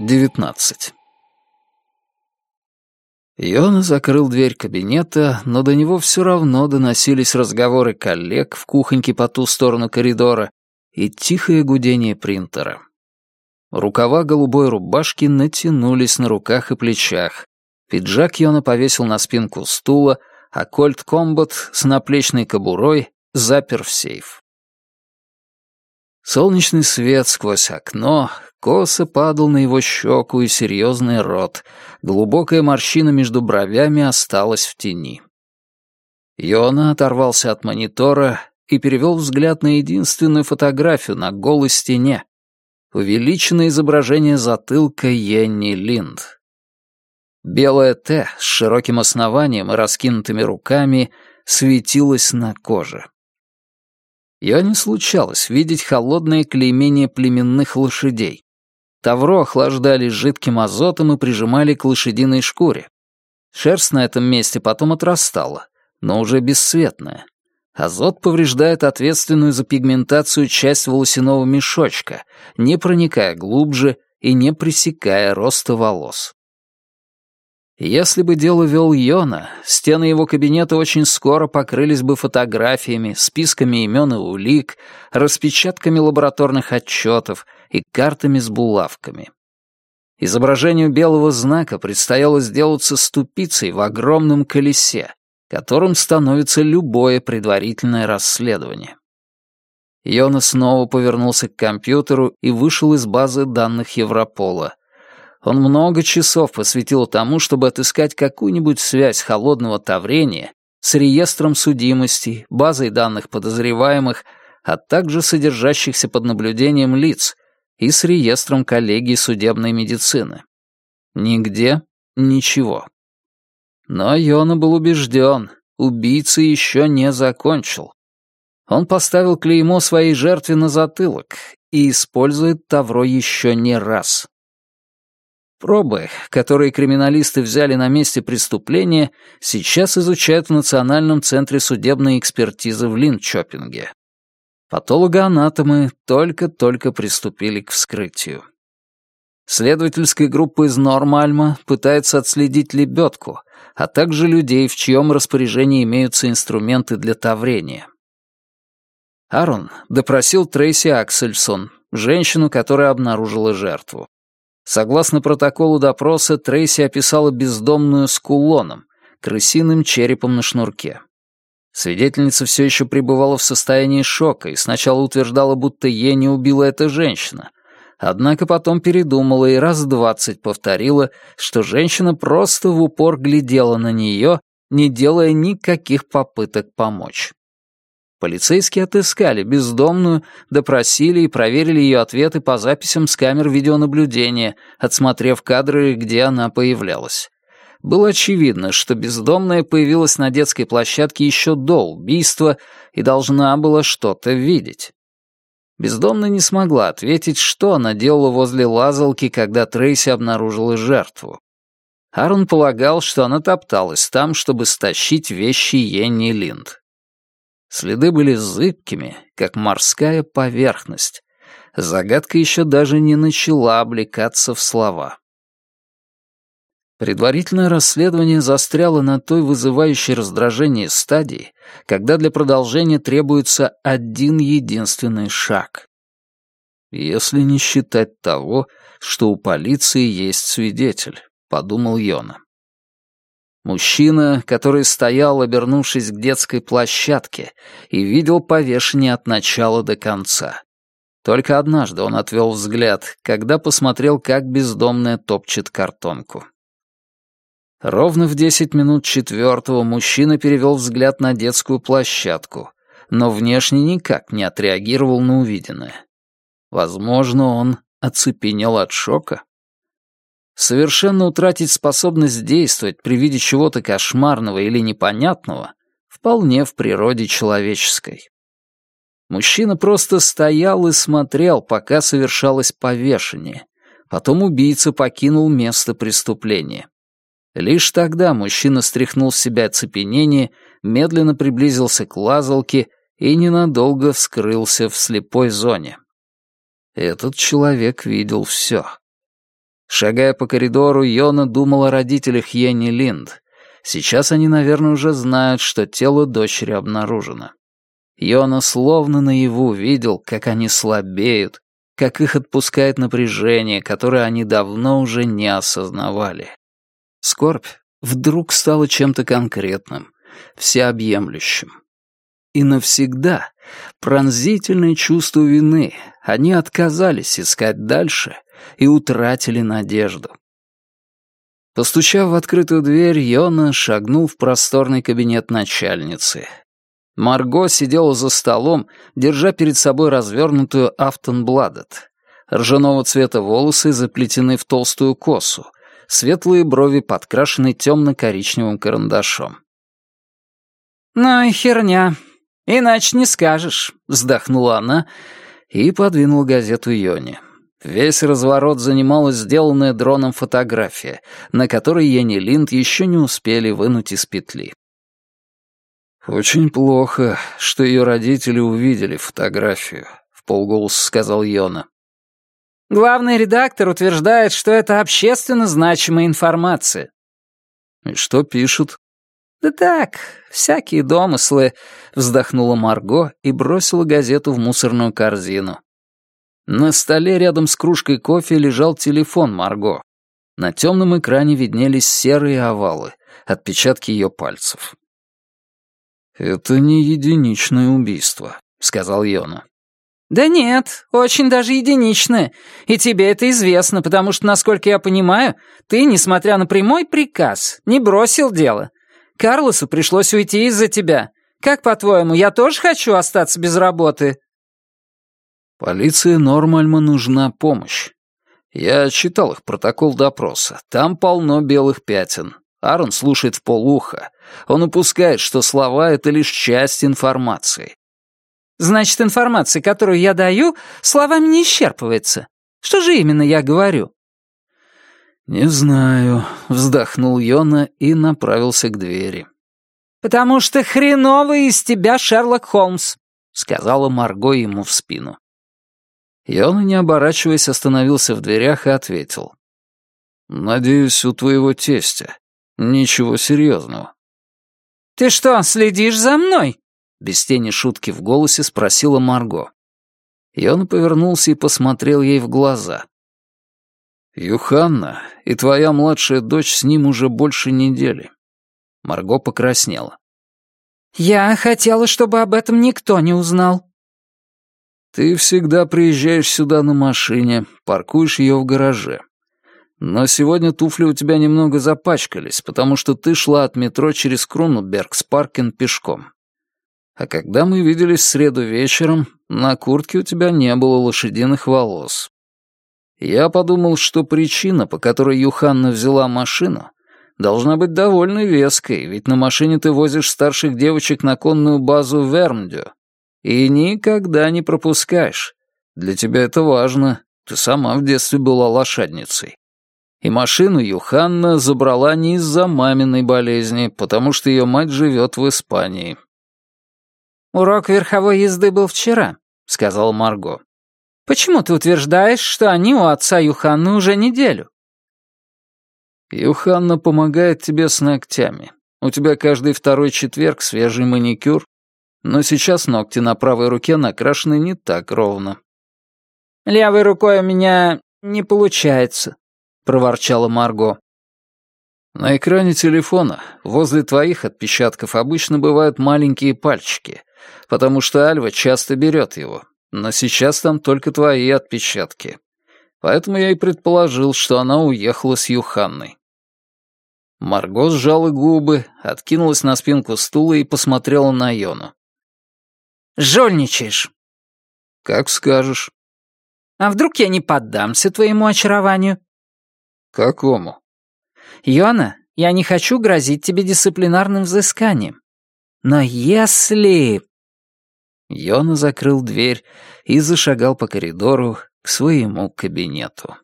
19. Йона закрыл дверь кабинета, но до него все равно доносились разговоры коллег в кухоньке по ту сторону коридора и тихое гудение принтера. Рукава голубой рубашки натянулись на руках и плечах. Пиджак Йона повесил на спинку стула, а Кольт Комбат с наплечной кобурой запер в сейф. Солнечный свет сквозь окно косо падал на его щеку и серьезный рот. Глубокая морщина между бровями осталась в тени. Йона оторвался от монитора и перевел взгляд на единственную фотографию на голой стене. Увеличенное изображение затылка Йенни Линд. Белое «Т» с широким основанием и раскинутыми руками светилось на коже. Йоне случалось видеть холодное клеймение племенных лошадей. Тавро охлаждали жидким азотом и прижимали к лошадиной шкуре. Шерсть на этом месте потом отрастала, но уже бесцветная. Азот повреждает ответственную за пигментацию часть волосяного мешочка, не проникая глубже и не пресекая роста волос. Если бы дело вел Йона, стены его кабинета очень скоро покрылись бы фотографиями, списками имен и улик, распечатками лабораторных отчетов и картами с булавками. Изображению белого знака предстояло сделаться ступицей в огромном колесе, которым становится любое предварительное расследование. Йона снова повернулся к компьютеру и вышел из базы данных Европола. Он много часов посвятил тому, чтобы отыскать какую-нибудь связь холодного таврения с реестром судимостей, базой данных подозреваемых, а также содержащихся под наблюдением лиц, и с реестром коллегии судебной медицины. Нигде ничего. Но Йона был убежден, убийца еще не закончил. Он поставил клеймо своей жертве на затылок и использует тавро еще не раз. Пробы, которые криминалисты взяли на месте преступления, сейчас изучают в Национальном центре судебной экспертизы в Линчопинге. Патологоанатомы только-только приступили к вскрытию. Следовательская группа из Нормальма пытается отследить лебедку, а также людей, в чьем распоряжении имеются инструменты для таврения. Аарон допросил Трейси Аксельсон, женщину, которая обнаружила жертву. Согласно протоколу допроса, Трейси описала бездомную с кулоном, крысиным черепом на шнурке. Свидетельница все еще пребывала в состоянии шока и сначала утверждала, будто Йенни убила эта женщина. Однако потом передумала и раз 20 повторила, что женщина просто в упор глядела на нее, не делая никаких попыток помочь. Полицейские отыскали бездомную, допросили и проверили ее ответы по записям с камер видеонаблюдения, отсмотрев кадры, где она появлялась. Было очевидно, что бездомная появилась на детской площадке еще до убийства и должна была что-то видеть. Бездомная не смогла ответить, что она делала возле лазалки, когда Трейси обнаружила жертву. Аарон полагал, что она топталась там, чтобы стащить вещи Йенни Линд. Следы были зыбкими, как морская поверхность. Загадка еще даже не начала облекаться в слова. Предварительное расследование застряло на той вызывающей раздражение стадии, когда для продолжения требуется один единственный шаг. «Если не считать того, что у полиции есть свидетель», — подумал Йона. Мужчина, который стоял, обернувшись к детской площадке, и видел повешение от начала до конца. Только однажды он отвел взгляд, когда посмотрел, как бездомная топчет картонку. Ровно в 10 минут 4 мужчина перевел взгляд на детскую площадку, но внешне никак не отреагировал на увиденное. Возможно, он оцепенел от шока. Совершенно утратить способность действовать при виде чего-то кошмарного или непонятного вполне в природе человеческой. Мужчина просто стоял и смотрел, пока совершалось повешение. Потом убийца покинул место преступления. Лишь тогда мужчина стряхнул с себя оцепенение, медленно приблизился к лазалке и ненадолго вскрылся в слепой зоне. Этот человек видел все. Шагая по коридору, Йона думал о родителях Йенни Линд. Сейчас они, наверное, уже знают, что тело дочери обнаружено. Йона словно наяву видел, как они слабеют, как их отпускает напряжение, которое они давно уже не осознавали. Скорбь вдруг стала чем-то конкретным, всеобъемлющим. И навсегда пронзительное чувство вины они отказались искать дальше и утратили надежду. Постучав в открытую дверь, Йона шагнул в просторный кабинет начальницы. Марго сидела за столом, держа перед собой развернутую «Афтонбладет». Ржаного цвета волосы заплетены в толстую косу, светлые брови подкрашены темно-коричневым карандашом. «Ну и херня, иначе не скажешь», — вздохнула она и подвинула газету Йоне. Весь разворот занимала сделанная дроном фотография, на которой Йенни Линд еще не успели вынуть из петли. «Очень плохо, что ее родители увидели фотографию», — вполголоса сказал Йона. «Главный редактор утверждает, что это общественно значимая информация». «И что пишут?» «Да так, всякие домыслы», — вздохнула Марго и бросила газету в мусорную корзину. На столе рядом с кружкой кофе лежал телефон Марго. На темном экране виднелись серые овалы, отпечатки ее пальцев. «Это не единичное убийство», — сказал Йона. «Да нет, очень даже единичное. И тебе это известно, потому что, насколько я понимаю, ты, несмотря на прямой приказ, не бросил дело. Карлосу пришлось уйти из-за тебя. Как, по-твоему, я тоже хочу остаться без работы?» «Полиции Нормальма нужна помощь. Я читал их протокол допроса. Там полно белых пятен. Аарон слушает вполуха. Он упускает, что слова — это лишь часть информации». «Значит, информация, которую я даю, словами не исчерпывается. Что же именно я говорю?» «Не знаю», — вздохнул Йона и направился к двери. «Потому что хреновый из тебя Шерлок Холмс», — сказала Марго ему в спину. Йона, не оборачиваясь, остановился в дверях и ответил. «Надеюсь, у твоего тестя. Ничего серьезного». «Ты что, следишь за мной?» Без тени шутки в голосе спросила Марго. Йона повернулся и посмотрел ей в глаза. «Юханна и твоя младшая дочь с ним уже больше недели». Марго покраснела. «Я хотела, чтобы об этом никто не узнал». «Ты всегда приезжаешь сюда на машине, паркуешь ее в гараже. Но сегодня туфли у тебя немного запачкались, потому что ты шла от метро через Крунебергс-Паркен пешком. А когда мы виделись в среду вечером, на куртке у тебя не было лошадиных волос. Я подумал, что причина, по которой Юханна взяла машину, должна быть довольно веской, ведь на машине ты возишь старших девочек на конную базу в Вермдю. И никогда не пропускаешь. Для тебя это важно. Ты сама в детстве была лошадницей. И машину Юханна забрала не из-за маминой болезни, потому что ее мать живет в Испании». «Урок верховой езды был вчера», — сказала Марго. «Почему ты утверждаешь, что они у отца Юханны уже неделю?» «Юханна помогает тебе с ногтями. У тебя каждый второй четверг свежий маникюр, но сейчас ногти на правой руке накрашены не так ровно». «Левой рукой у меня не получается», — проворчала Марго. «На экране телефона возле твоих отпечатков обычно бывают маленькие пальчики, потому что Альва часто берет его, но сейчас там только твои отпечатки. Поэтому я и предположил, что она уехала с Юханной». Марго сжала губы, откинулась на спинку стула и посмотрела на Йону. «Жульничаешь». «Как скажешь». «А вдруг я не поддамся твоему очарованию?» «Какому?» «Йона, я не хочу грозить тебе дисциплинарным взысканием. Но если...» Йона закрыл дверь и зашагал по коридору к своему кабинету.